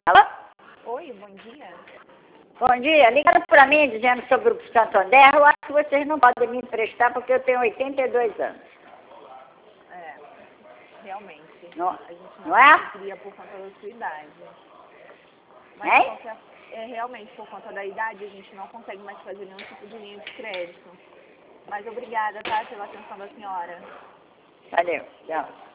Alô? Oi, bom dia. Bom dia. Ligaram para mim dizendo sobre o Santander. Eu acho que vocês não podem me emprestar porque eu tenho 82 anos. É, realmente. Não, A gente não é? conseguiria por conta da sua idade. Mas Hein? realmente, por conta da idade, a gente não consegue mais fazer nenhum tipo de linha de crédito. Mas obrigada, tá, pela atenção da senhora. Valeu. Tchau.